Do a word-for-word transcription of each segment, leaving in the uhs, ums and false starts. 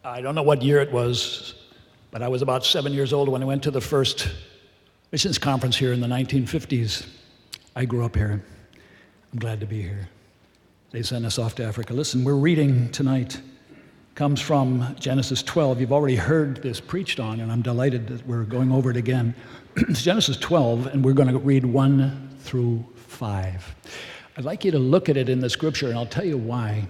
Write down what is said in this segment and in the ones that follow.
I don't know what year it was, but I was about seven years old when I went to the first missions conference here in the nineteen fifties. I grew up here. I'm glad to be here. They sent us off to Africa. Listen, we're reading tonight. Comes from Genesis twelve. You've already heard this preached on, and I'm delighted that we're going over it again. It's Genesis twelve, and we're going to read one through five. I'd like you to look at it in the scripture, and I'll tell you why.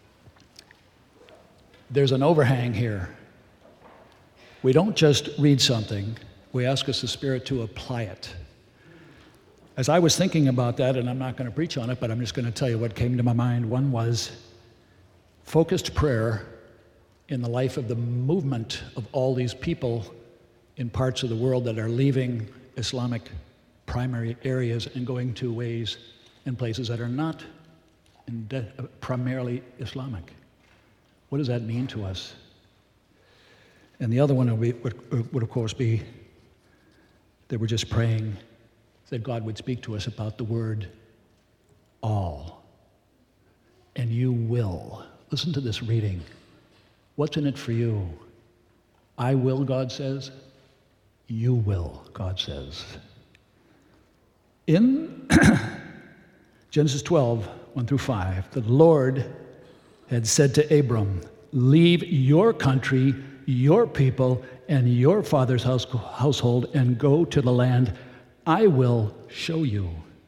There's an overhang here. We don't just read something, we ask us the Spirit to apply it. As I was thinking about that, and I'm not going to preach on it, but I'm just going to tell you what came to my mind. One was focused prayer in the life of the movement of all these people in parts of the world that are leaving Islamic primary areas and going to ways and places that are not in de- primarily Islamic. What does that mean to us? And the other one would, be, would, would of course be that we're just praying that God would speak to us about the word all. And you will. Listen to this reading. What's in it for you? I will, God says. You will, God says. In Genesis twelve, one through five, the Lord had said to Abram, leave your country, your people, and your father's house, household, and go to the land I will show you.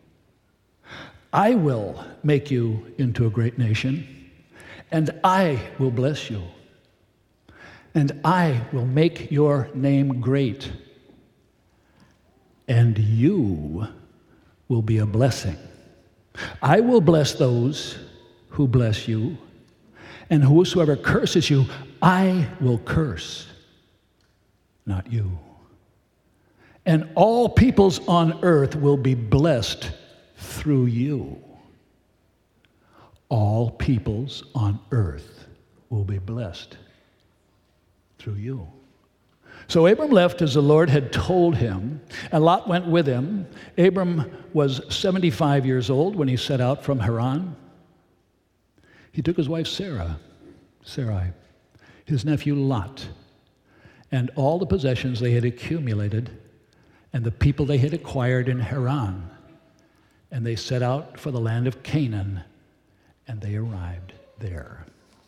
I will make you into a great nation, and I will bless you. And I will make your name great, and you will be a blessing. I will bless those who bless you, and whosoever curses you, I will curse, not you. And all peoples on earth will be blessed through you. All peoples on earth will be blessed through you. So Abram left as the Lord had told him, and Lot went with him. Abram was seventy-five years old when he set out from Haran. He took his wife Sarah, Sarai, his nephew Lot, and all the possessions they had accumulated and the people they had acquired in Haran. And they set out for the land of Canaan, and they arrived there.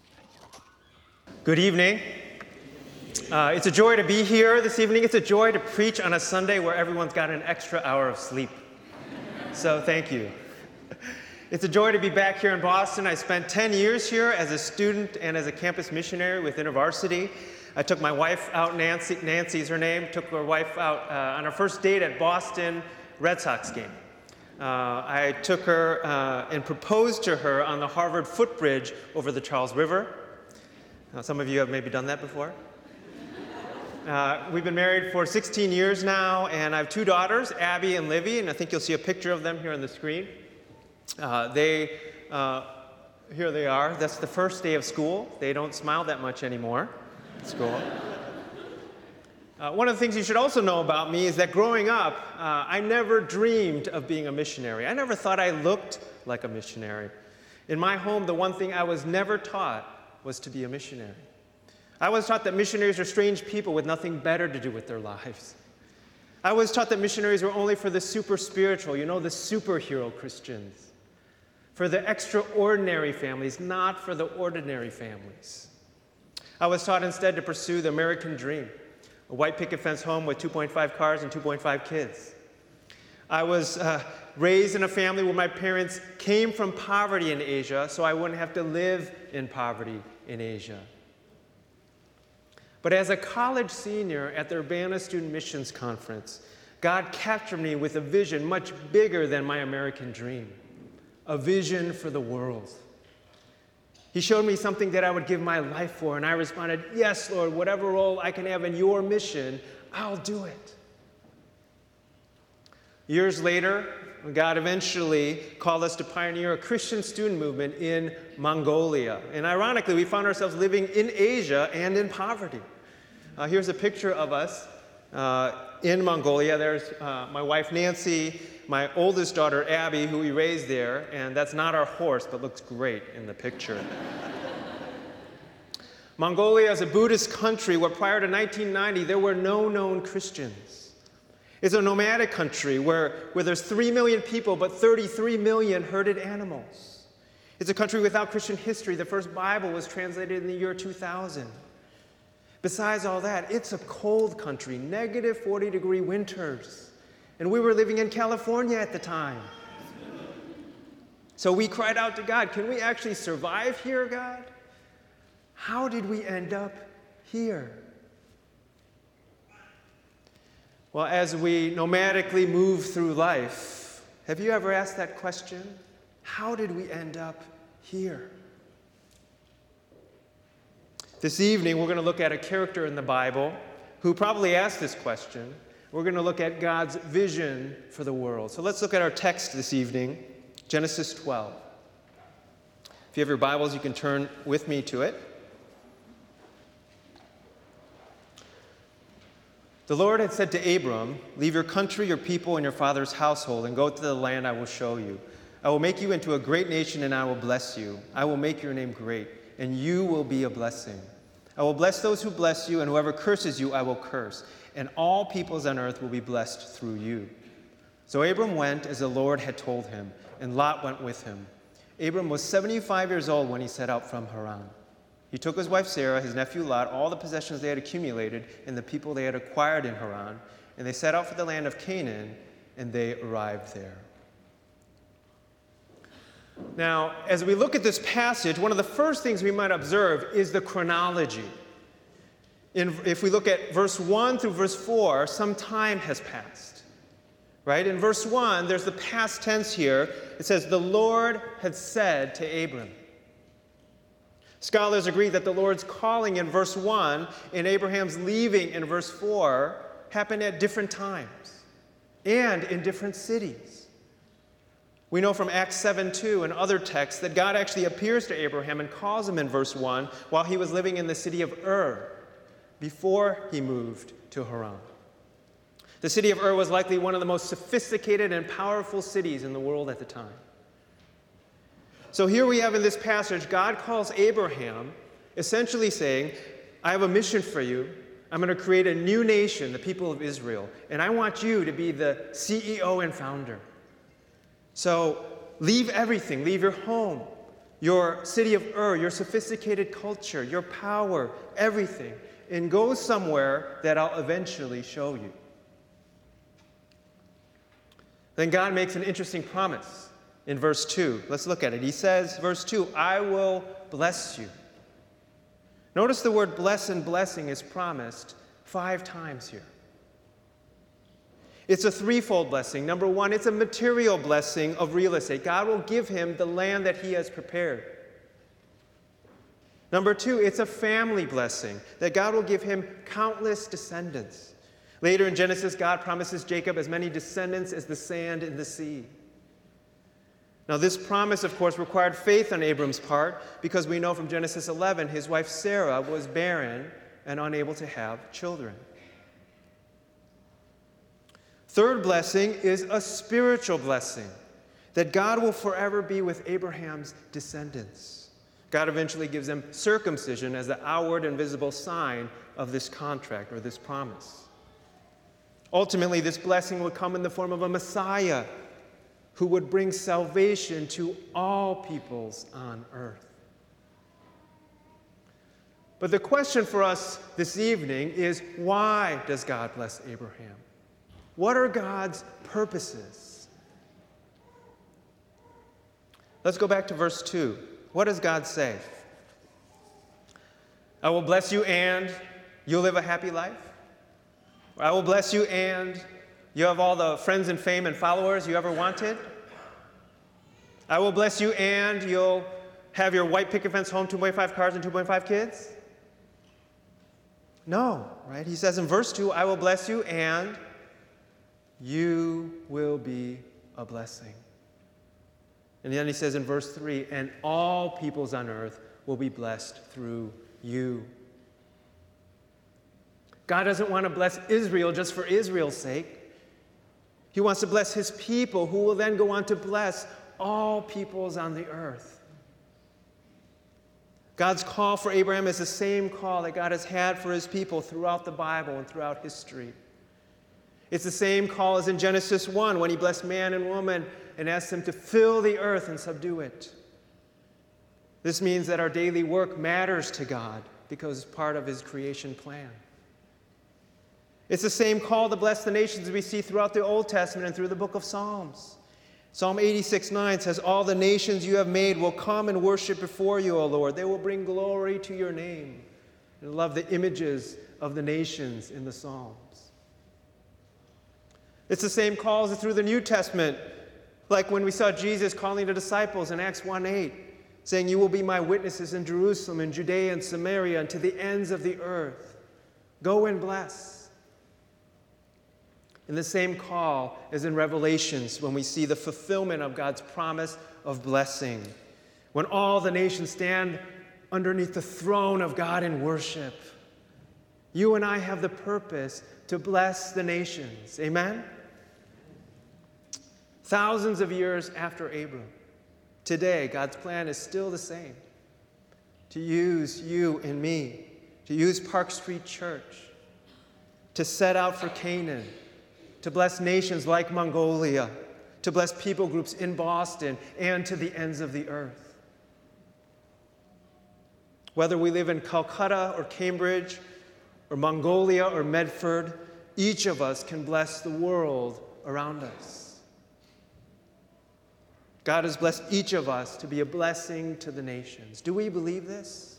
Good evening. Uh, it's a joy to be here this evening. It's a joy to preach on a Sunday where everyone's got an extra hour of sleep. So thank you. It's a joy to be back here in Boston. I spent ten years here as a student and as a campus missionary with InterVarsity. I took my wife out, Nancy, Nancy's her name, took her wife out uh, on her first date at Boston Red Sox game. Uh, I took her uh, and proposed to her on the Harvard footbridge over the Charles River. Now, some of you have maybe done that before. Uh, we've been married for sixteen years now, and I have two daughters, Abby and Livy, and I think you'll see a picture of them here on the screen. Uh, they, uh, here they are. That's the first day of school. They don't smile that much anymore at school. Uh, one of the things you should also know about me is that growing up, uh, I never dreamed of being a missionary. I never thought I looked like a missionary. In my home, the one thing I was never taught was to be a missionary. I was taught that missionaries are strange people with nothing better to do with their lives. I was taught that missionaries were only for the super spiritual, you know, the superhero Christians, for the extraordinary families, not for the ordinary families. I was taught instead to pursue the American dream, a white picket fence home with two point five cars and two point five kids. I was uh, raised in a family where my parents came from poverty in Asia, so I wouldn't have to live in poverty in Asia. But as a college senior at the Urbana Student Missions Conference, God captured me with a vision much bigger than my American dream, a vision for the world. He showed me something that I would give my life for, and I responded, yes, Lord, whatever role I can have in your mission, I'll do it. Years later, God eventually called us to pioneer a Christian student movement in Mongolia. And ironically, we found ourselves living in Asia and in poverty. Uh, here's a picture of us uh, in Mongolia. There's uh, my wife, Nancy, my oldest daughter, Abby, who we raised there, and that's not our horse, but looks great in the picture. Mongolia is a Buddhist country where prior to nineteen ninety there were no known Christians. It's a nomadic country where, where there's three million people but thirty-three million herded animals. It's a country without Christian history. The first Bible was translated in the year two thousand. Besides all that, it's a cold country, negative forty degree winters. And we were living in California at the time. So we cried out to God, can we actually survive here, God? How did we end up here? Well, as we nomadically move through life, have you ever asked that question? How did we end up here? This evening, we're going to look at a character in the Bible who probably asked this question. We're going to look at God's vision for the world. So let's look at our text this evening, Genesis twelve. If you have your Bibles, you can turn with me to it. The Lord had said to Abram, leave your country, your people, and your father's household, and go to the land I will show you. I will make you into a great nation, and I will bless you. I will make your name great, and you will be a blessing. I will bless those who bless you, and whoever curses you, I will curse. And all peoples on earth will be blessed through you. So Abram went as the Lord had told him, and Lot went with him. Abram was seventy-five years old when he set out from Haran. He took his wife Sarah, his nephew Lot, all the possessions they had accumulated, and the people they had acquired in Haran, and they set out for the land of Canaan, and they arrived there. Now, as we look at this passage, one of the first things we might observe is the chronology. In, if we look at verse one through verse four, some time has passed. Right? In verse one, there's the past tense here. It says, the Lord had said to Abram. Scholars agree that the Lord's calling in verse one and Abraham's leaving in verse four happened at different times and in different cities. We know from Acts seven two and other texts that God actually appears to Abraham and calls him in verse one while he was living in the city of Ur before he moved to Haran. The city of Ur was likely one of the most sophisticated and powerful cities in the world at the time. So here we have in this passage, God calls Abraham, essentially saying, I have a mission for you. I'm going to create a new nation, the people of Israel, and I want you to be the C E O and founder. So leave everything, leave your home, your city of Ur, your sophisticated culture, your power, everything, and go somewhere that I'll eventually show you. Then God makes an interesting promise in verse two. Let's look at it. He says, verse two, I will bless you. Notice the word bless and blessing is promised five times here. It's a threefold blessing. Number one, it's a material blessing of real estate. God will give him the land that he has prepared. Number two, it's a family blessing, that God will give him countless descendants. Later in Genesis, God promises Jacob as many descendants as the sand in the sea. Now, this promise, of course, required faith on Abram's part, because we know from Genesis eleven, his wife Sarah was barren and unable to have children. Third blessing is a spiritual blessing, that God will forever be with Abraham's descendants. God eventually gives them circumcision as the outward and visible sign of this contract or this promise. Ultimately, this blessing would come in the form of a Messiah who would bring salvation to all peoples on earth. But the question for us this evening is, why does God bless Abraham? What are God's purposes? Let's go back to verse two. What does God say? I will bless you and you'll live a happy life. I will bless you and you have all the friends and fame and followers you ever wanted. I will bless you and you'll have your white picket fence home, two point five cars and two point five kids. No, right? He says in verse two, I will bless you and you will be a blessing. And then he says in verse three, and all peoples on earth will be blessed through you. God doesn't want to bless Israel just for Israel's sake. He wants to bless his people, who will then go on to bless all peoples on the earth. God's call for Abraham is the same call that God has had for his people throughout the Bible and throughout history. It's the same call as in Genesis one when he blessed man and woman and asked them to fill the earth and subdue it. This means that our daily work matters to God because it's part of his creation plan. It's the same call to bless the nations we see throughout the Old Testament and through the book of Psalms. Psalm eighty-six nine says, "All the nations you have made will come and worship before you, O Lord. They will bring glory to your name." And I love the images of the nations in the Psalms. It's the same calls through the New Testament, like when we saw Jesus calling the disciples in Acts one eight, saying, "You will be my witnesses in Jerusalem and Judea and Samaria and to the ends of the earth. Go and bless." And the same call is in Revelations when we see the fulfillment of God's promise of blessing. When all the nations stand underneath the throne of God in worship. You and I have the purpose to bless the nations. Amen? Thousands of years after Abram, today God's plan is still the same. To use you and me, to use Park Street Church, to set out for Canaan, to bless nations like Mongolia, to bless people groups in Boston, and to the ends of the earth. Whether we live in Calcutta or Cambridge or Mongolia or Medford, each of us can bless the world around us. God has blessed each of us to be a blessing to the nations. Do we believe this?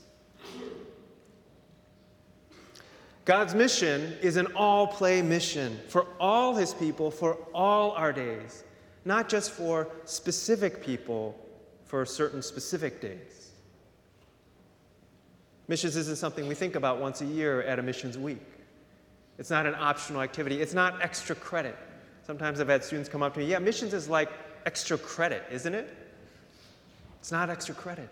God's mission is an all-play mission for all his people, for all our days, not just for specific people for certain specific days. Missions isn't something we think about once a year at a missions week. It's not an optional activity. It's not extra credit. Sometimes I've had students come up to me, yeah, missions is like extra credit, isn't it? It's not extra credit.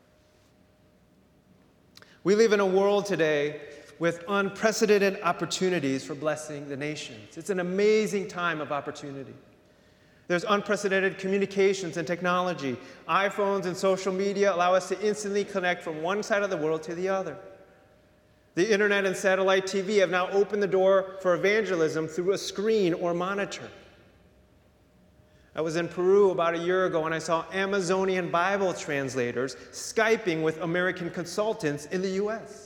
We live in a world today with unprecedented opportunities for blessing the nations. It's an amazing time of opportunity. There's unprecedented communications and technology. iPhones and social media allow us to instantly connect from one side of the world to the other. The internet and satellite T V have now opened the door for evangelism through a screen or monitor. I was in Peru about a year ago and I saw Amazonian Bible translators Skyping with American consultants in the U S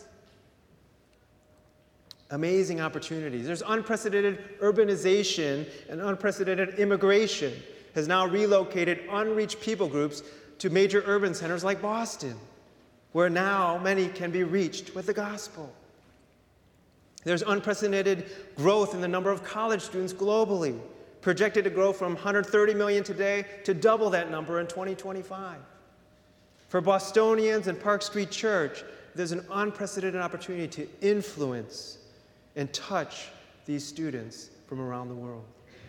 Amazing opportunities. There's unprecedented urbanization and unprecedented immigration has now relocated unreached people groups to major urban centers like Boston, where now many can be reached with the gospel. There's unprecedented growth in the number of college students globally, projected to grow from one hundred thirty million today to double that number in twenty twenty-five. For Bostonians and Park Street Church, there's an unprecedented opportunity to influence and touch these students from around the world.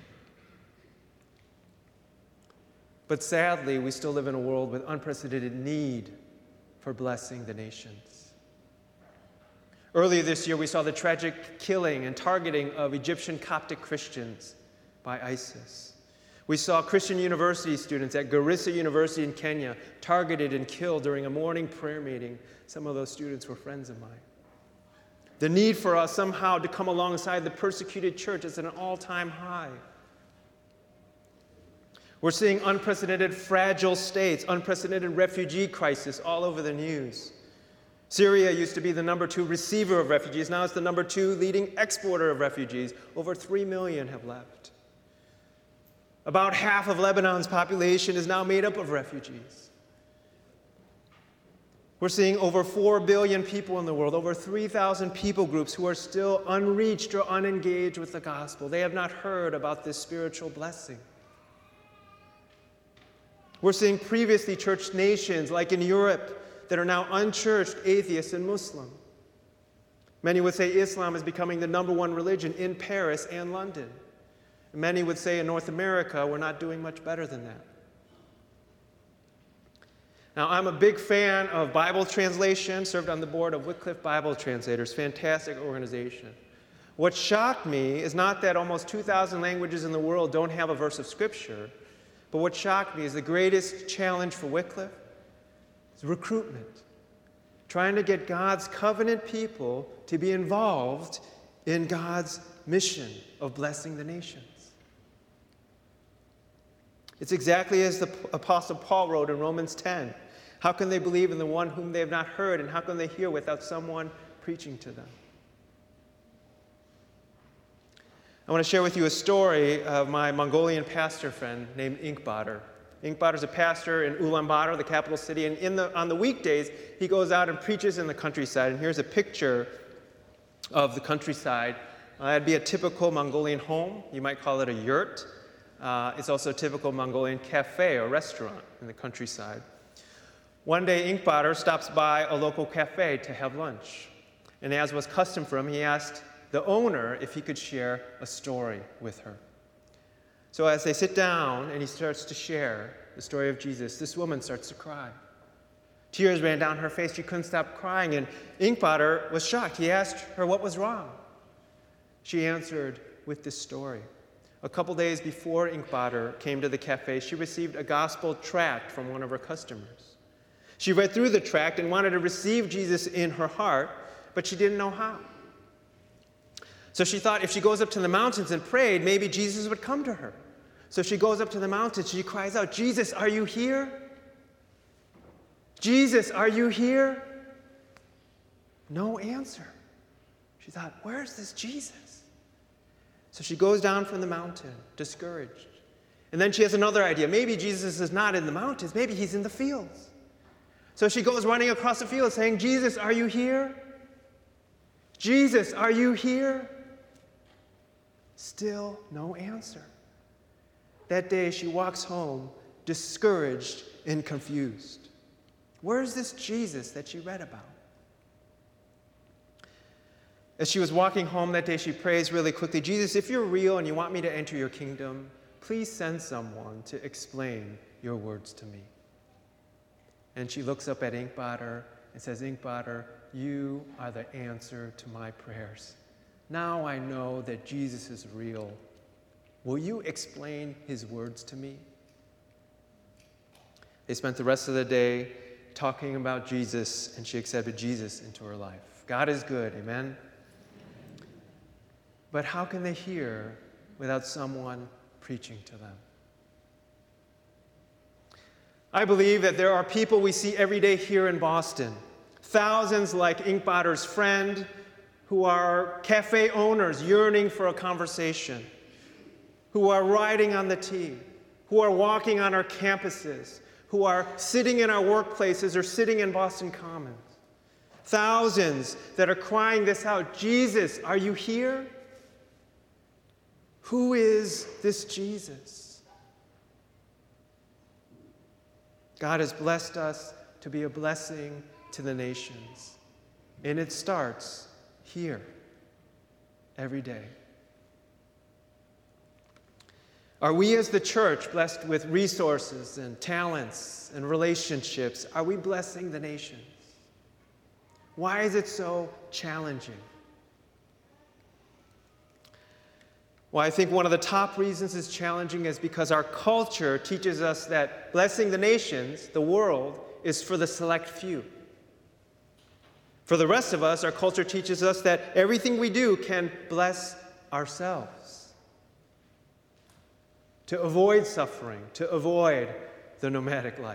But sadly, we still live in a world with unprecedented need for blessing the nations. Earlier this year, we saw the tragic killing and targeting of Egyptian Coptic Christians by ISIS. We saw Christian university students at Garissa University in Kenya targeted and killed during a morning prayer meeting. Some of those students were friends of mine. The need for us somehow to come alongside the persecuted church is at an all-time high. We're seeing unprecedented fragile states, unprecedented refugee crisis all over the news. Syria used to be the number two receiver of refugees. Now it's the number two leading exporter of refugees. Over three million have left. About half of Lebanon's population is now made up of refugees. We're seeing over four billion people in the world, over three thousand people groups who are still unreached or unengaged with the gospel. They have not heard about this spiritual blessing. We're seeing previously church nations, like in Europe, that are now unchurched, atheist, and Muslim. Many would say Islam is becoming the number one religion in Paris and London. Many would say in North America, we're not doing much better than that. Now, I'm a big fan of Bible translation, served on the board of Wycliffe Bible Translators, fantastic organization. What shocked me is not that almost two thousand languages in the world don't have a verse of Scripture, but what shocked me is the greatest challenge for Wycliffe is recruitment. trying to get God's covenant people to be involved in God's mission of blessing the nations. It's exactly as the Apostle Paul wrote in Romans ten. How can they believe in the one whom they have not heard, and how can they hear without someone preaching to them? I want to share with you a story of my Mongolian pastor friend named Inkbatar. Inkbatar is a pastor in Ulaanbaatar, the capital city, and in the, on the weekdays, he goes out and preaches in the countryside. And here's a picture of the countryside. Uh, that'd be a typical Mongolian home. You might call it a yurt. Uh, it's also a typical Mongolian cafe or restaurant in the countryside. One day, Inkbatar stops by a local cafe to have lunch. And as was custom for him, he asked the owner if he could share a story with her. So as they sit down and he starts to share the story of Jesus, this woman starts to cry. Tears ran down her face. She couldn't stop crying, and Inkbatar was shocked. He asked her what was wrong. She answered with this story. A couple days before Inkbatar came to the cafe, she received a gospel tract from one of her customers. She read through the tract and wanted to receive Jesus in her heart, but she didn't know how. So she thought if she goes up to the mountains and prayed, maybe Jesus would come to her. So she goes up to the mountains, she cries out, "Jesus, are you here? Jesus, are you here?" No answer. She thought, where's this Jesus? So she goes down from the mountain, discouraged. And then she has another idea. Maybe Jesus is not in the mountains. Maybe he's in the fields. So she goes running across the field saying, "Jesus, are you here? Jesus, are you here?" Still no answer. That day she walks home discouraged and confused. Where's this Jesus that she read about? As she was walking home that day, she prays really quickly, "Jesus, if you're real and you want me to enter your kingdom, please send someone to explain your words to me." And she looks up at Inkbatar and says, "Inkbatar, you are the answer to my prayers. Now I know that Jesus is real. Will you explain his words to me?" They spent the rest of the day talking about Jesus, and she accepted Jesus into her life. God is good, amen? But how can they hear without someone preaching to them? I believe that there are people we see every day here in Boston, thousands like Inkbatar's friend, who are cafe owners yearning for a conversation, who are riding on the T, who are walking on our campuses, who are sitting in our workplaces or sitting in Boston Commons. Thousands that are crying this out, "Jesus, are you here? Who is this Jesus?" God has blessed us to be a blessing to the nations. And it starts here, every day. Are we as the church blessed with resources and talents and relationships? Are we blessing the nations? Why is it so challenging? Well, I think one of the top reasons it's challenging is because our culture teaches us that blessing the nations, the world, is for the select few. For the rest of us, our culture teaches us that everything we do can bless ourselves. To avoid suffering, to avoid the nomadic life.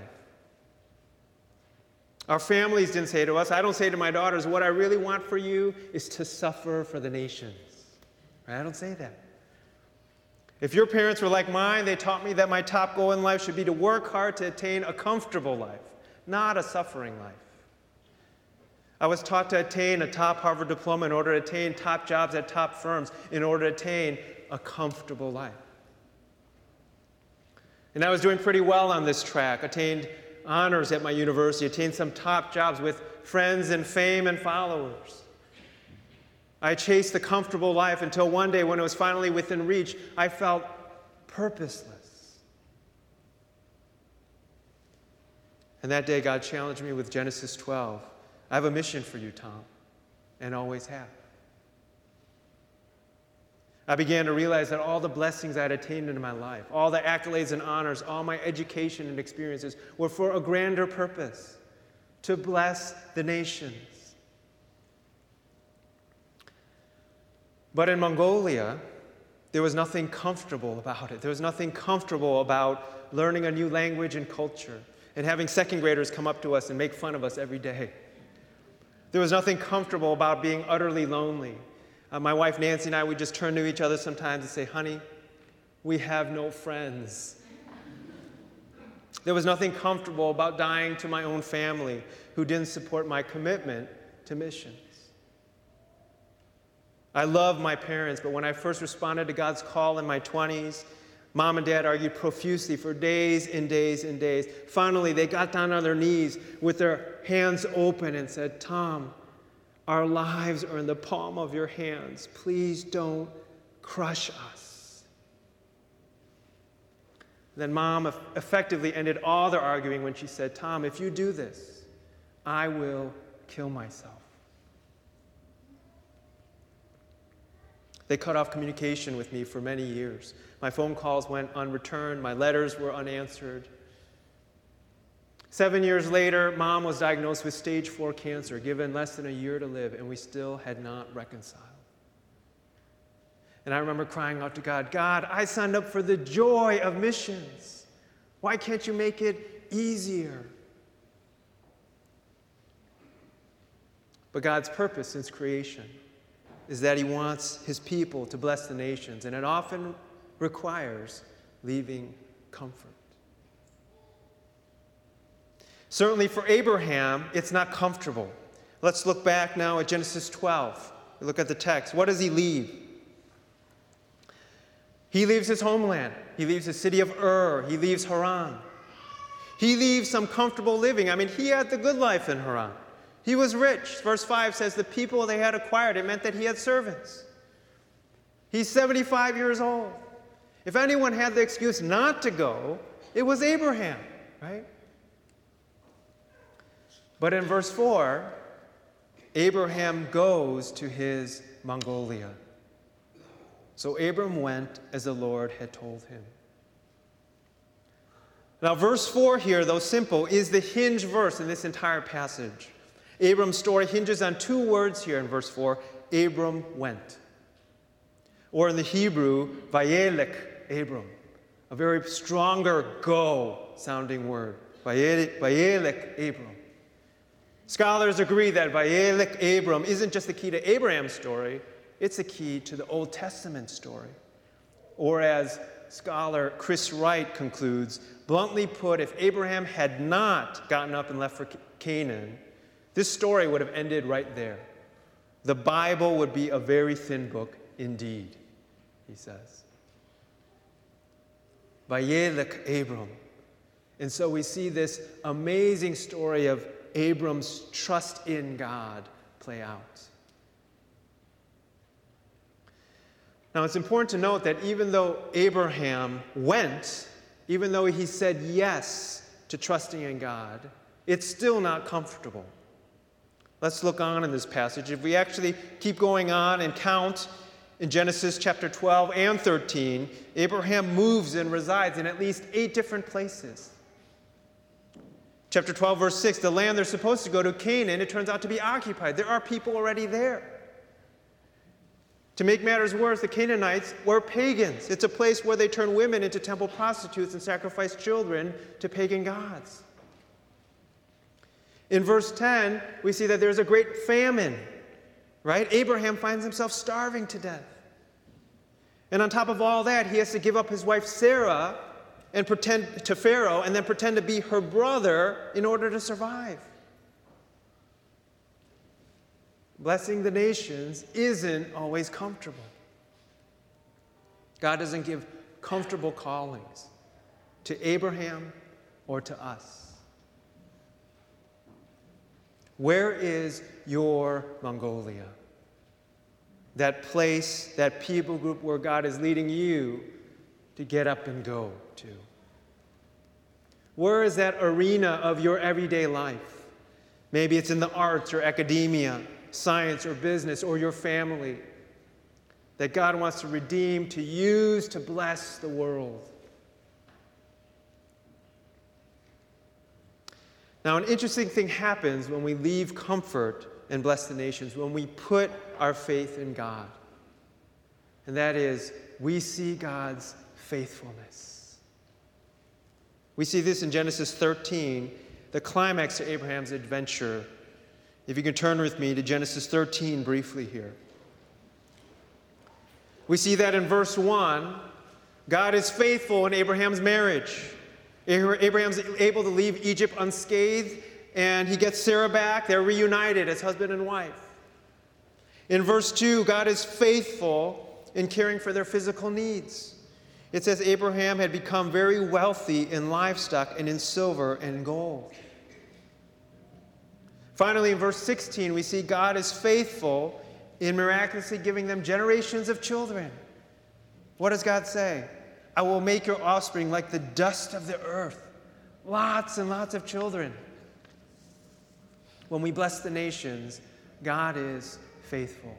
Our families didn't say to us, I don't say to my daughters, what I really want for you is to suffer for the nations. Right? I don't say that. If your parents were like mine, they taught me that my top goal in life should be to work hard to attain a comfortable life, not a suffering life. I was taught to attain a top Harvard diploma in order to attain top jobs at top firms, in order to attain a comfortable life. And I was doing pretty well on this track, attained honors at my university, attained some top jobs with friends and fame and followers. I chased the comfortable life until one day when it was finally within reach, I felt purposeless. And that day, God challenged me with Genesis twelve. I have a mission for you, Tom, and always have. I began to realize that all the blessings I had attained in my life, all the accolades and honors, all my education and experiences were for a grander purpose, to bless the nations. But in Mongolia, there was nothing comfortable about it. There was nothing comfortable about learning a new language and culture and having second graders come up to us and make fun of us every day. There was nothing comfortable about being utterly lonely. Uh, my wife Nancy and I would just turn to each other sometimes and say, honey, we have no friends. There was nothing comfortable about dying to my own family who didn't support my commitment to missions. I love my parents, but when I first responded to God's call in my twenties, Mom and Dad argued profusely for days and days and days. Finally, they got down on their knees with their hands open and said, Tom, our lives are in the palm of your hands. Please don't crush us. Then Mom effectively ended all their arguing when she said, Tom, if you do this, I will kill myself. They cut off communication with me for many years. My phone calls went unreturned. My letters were unanswered. Seven years later, Mom was diagnosed with stage four cancer, given less than a year to live, and we still had not reconciled. And I remember crying out to God, God, I signed up for the joy of missions. Why can't you make it easier? But God's purpose since creation is that he wants his people to bless the nations, and it often requires leaving comfort. Certainly for Abraham, it's not comfortable. Let's look back now at Genesis twelve. Look at the text. What does he leave? He leaves his homeland. He leaves the city of Ur. He leaves Haran. He leaves some comfortable living. I mean, he had the good life in Haran. He was rich. Verse five says the people they had acquired, it meant that he had servants. He's seventy-five years old. If anyone had the excuse not to go, it was Abraham, right? But in verse four, Abraham goes to his Mongolia. So Abram went as the Lord had told him. Now, verse four here, though simple, is the hinge verse in this entire passage. Abram's story hinges on two words here in verse four. Abram went. Or in the Hebrew, vayelech Abram. A very stronger go sounding word. Vayelech Abram. Scholars agree that vayelech Abram isn't just the key to Abraham's story, it's the key to the Old Testament story. Or as scholar Chris Wright concludes, bluntly put, if Abraham had not gotten up and left for Canaan, this story would have ended right there. The Bible would be a very thin book indeed, he says. Vayelech Abram. And so we see this amazing story of Abram's trust in God play out. Now it's important to note that even though Abraham went, even though he said yes to trusting in God, it's still not comfortable. Let's look on in this passage. If we actually keep going on and count in Genesis chapter twelve and thirteen, Abraham moves and resides in at least eight different places. Chapter twelve, verse six, the land they're supposed to go to, Canaan, it turns out to be occupied. There are people already there. To make matters worse, the Canaanites were pagans. It's a place where they turn women into temple prostitutes and sacrifice children to pagan gods. In verse ten, we see that there's a great famine, right? Abraham finds himself starving to death. And on top of all that, he has to give up his wife Sarah and pretend to Pharaoh and then pretend to be her brother in order to survive. Blessing the nations isn't always comfortable. God doesn't give comfortable callings to Abraham or to us. Where is your Mongolia? That place, that people group where God is leading you to get up and go to. Where is that arena of your everyday life? Maybe it's in the arts or academia, science or business, or your family that God wants to redeem, to use to bless the world. Now, an interesting thing happens when we leave comfort and bless the nations, when we put our faith in God. And that is, we see God's faithfulness. We see this in Genesis thirteen, the climax to Abraham's adventure. If you can turn with me to Genesis thirteen briefly here. We see that in verse one, God is faithful in Abraham's marriage. Abraham's able to leave Egypt unscathed, and he gets Sarah back. They're reunited as husband and wife. In verse two, God is faithful in caring for their physical needs. It says Abraham had become very wealthy in livestock and in silver and gold. Finally, in verse sixteen, we see God is faithful in miraculously giving them generations of children. What does God say? I will make your offspring like the dust of the earth. Lots and lots of children. When we bless the nations, God is faithful.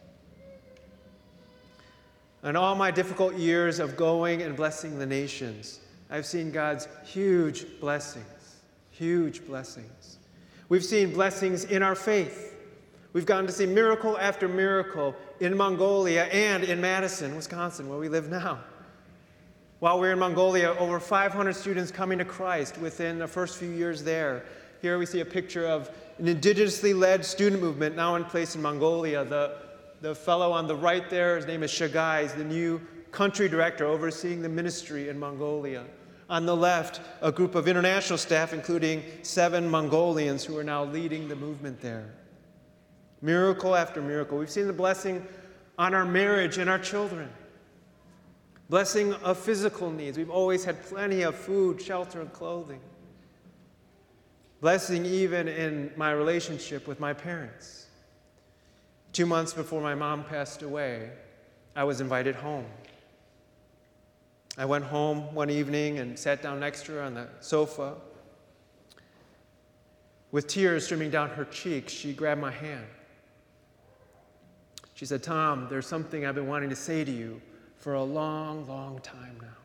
In all my difficult years of going and blessing the nations, I've seen God's huge blessings, huge blessings. We've seen blessings in our faith. We've gotten to see miracle after miracle in Mongolia and in Madison, Wisconsin, where we live now. While we're in Mongolia, over five hundred students coming to Christ within the first few years there. Here we see a picture of an indigenously led student movement now in place in Mongolia. The, the fellow on the right there, his name is Shagai, is the new country director overseeing the ministry in Mongolia. On the left, a group of international staff, including seven Mongolians who are now leading the movement there. Miracle after miracle. We've seen the blessing on our marriage and our children. Blessing of physical needs. We've always had plenty of food, shelter, and clothing. Blessing even in my relationship with my parents. Two months before my mom passed away, I was invited home. I went home one evening and sat down next to her on the sofa. With tears streaming down her cheeks, she grabbed my hand. She said, Tom, there's something I've been wanting to say to you for a long, long time now.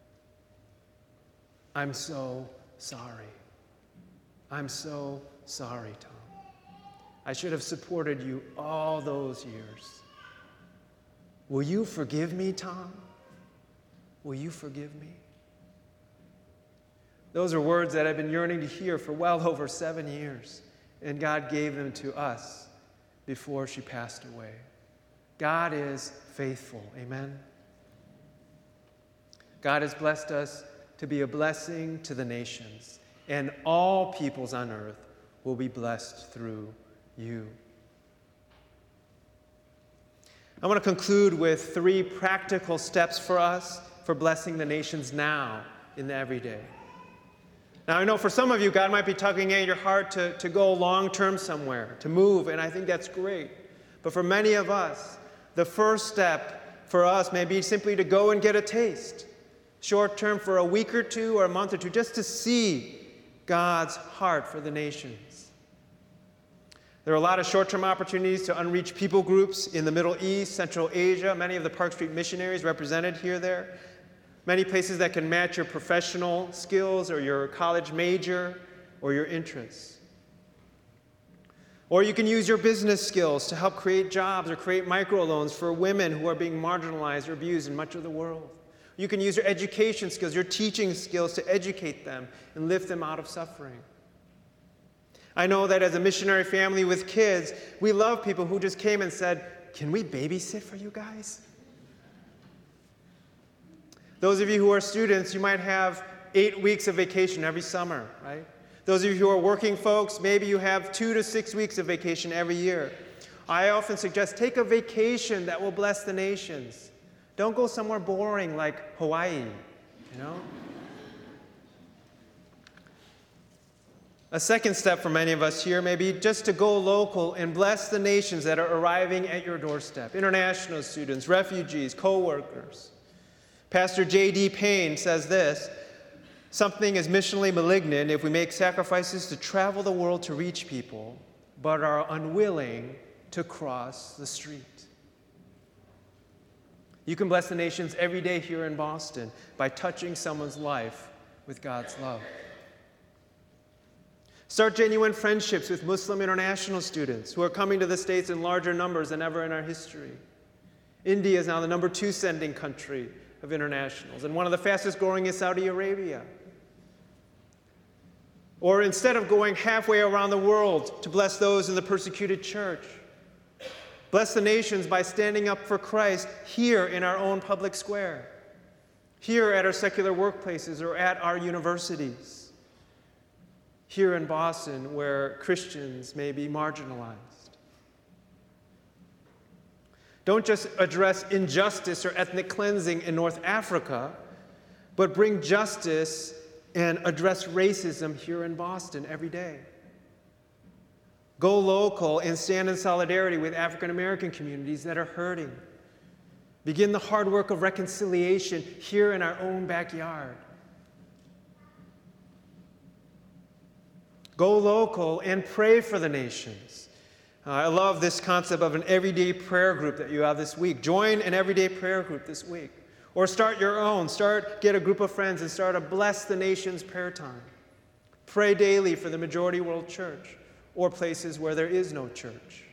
I'm so sorry. I'm so sorry, Tom. I should have supported you all those years. Will you forgive me, Tom? Will you forgive me? Those are words that I've been yearning to hear for well over seven years, and God gave them to us before she passed away. God is faithful. Amen. God has blessed us to be a blessing to the nations, and all peoples on earth will be blessed through you. I want to conclude with three practical steps for us for blessing the nations now in the everyday. Now, I know for some of you, God might be tugging at your heart to, to go long-term somewhere, to move, and I think that's great. But for many of us, the first step for us may be simply to go and get a taste, short-term for a week or two or a month or two, just to see God's heart for the nations. There are a lot of short-term opportunities to unreached people groups in the Middle East, Central Asia, many of the Park Street missionaries represented here there. Many places that can match your professional skills or your college major or your interests. Or you can use your business skills to help create jobs or create microloans for women who are being marginalized or abused in much of the world. You can use your education skills, your teaching skills to educate them and lift them out of suffering. I know that as a missionary family with kids, we love people who just came and said, can we babysit for you guys? Those of you who are students, you might have eight weeks of vacation every summer, right? Those of you who are working folks, maybe you have two to six weeks of vacation every year. I often suggest take a vacation that will bless the nations. Don't go somewhere boring like Hawaii, you know? A second step for many of us here may be just to go local and bless the nations that are arriving at your doorstep. International students, refugees, co-workers. Pastor J D Payne says this, something is missionally malignant if we make sacrifices to travel the world to reach people, but are unwilling to cross the street. You can bless the nations every day here in Boston by touching someone's life with God's love. Start genuine friendships with Muslim international students who are coming to the States in larger numbers than ever in our history. India is now the number two sending country of internationals, and one of the fastest growing is Saudi Arabia. Or instead of going halfway around the world to bless those in the persecuted church, bless the nations by standing up for Christ here in our own public square, here at our secular workplaces or at our universities, here in Boston where Christians may be marginalized. Don't just address injustice or ethnic cleansing in North Africa, but bring justice and address racism here in Boston every day. Go local and stand in solidarity with African American communities that are hurting. Begin the hard work of reconciliation here in our own backyard. Go local and pray for the nations. Uh, I love this concept of an everyday prayer group that you have this week. Join an everyday prayer group this week. Or start your own. Start, get a group of friends and start a Bless the Nations prayer time. Pray daily for the majority world church or places where there is no church.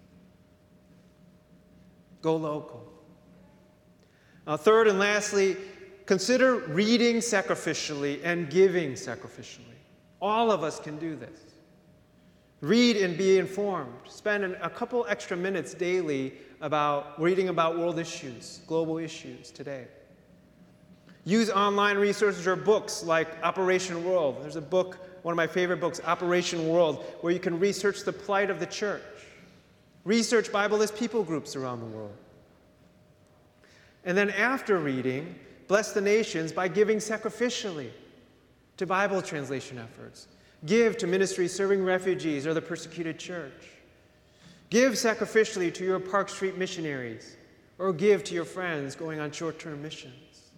Go local. Uh, third and lastly, consider reading sacrificially and giving sacrificially. All of us can do this. Read and be informed. Spend an, a couple extra minutes daily about reading about world issues, global issues today. Use online resources or books like Operation World. There's a book, one of my favorite books, Operation World, where you can research the plight of the church. Research Bibleless people groups around the world. And then after reading, bless the nations by giving sacrificially to Bible translation efforts. Give to ministries serving refugees or the persecuted church. Give sacrificially to your Park Street missionaries, or give to your friends going on short-term missions.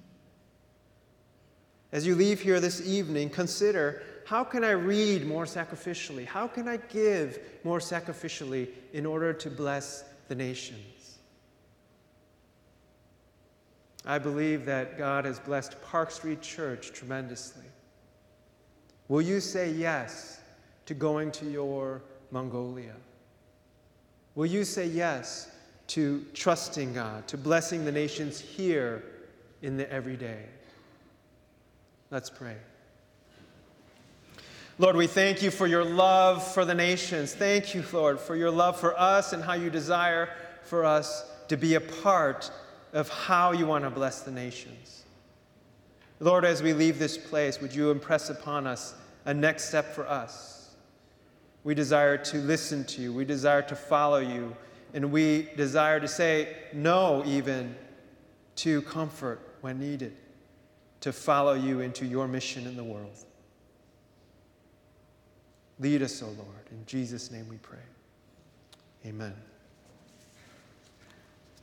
As you leave here this evening, consider, how can I read more sacrificially? How can I give more sacrificially in order to bless the nations? I believe that God has blessed Park Street Church tremendously. Will you say yes to going to your Mongolia? Will you say yes to trusting God, to blessing the nations here in the everyday? Let's pray. Lord, we thank you for your love for the nations. Thank you, Lord, for your love for us and how you desire for us to be a part of how you want to bless the nations. Lord, as we leave this place, would you impress upon us a next step for us? We desire to listen to you. We desire to follow you. And we desire to say no even to comfort when needed, to follow you into your mission in the world. Lead us, O Lord. In Jesus' name we pray. Amen.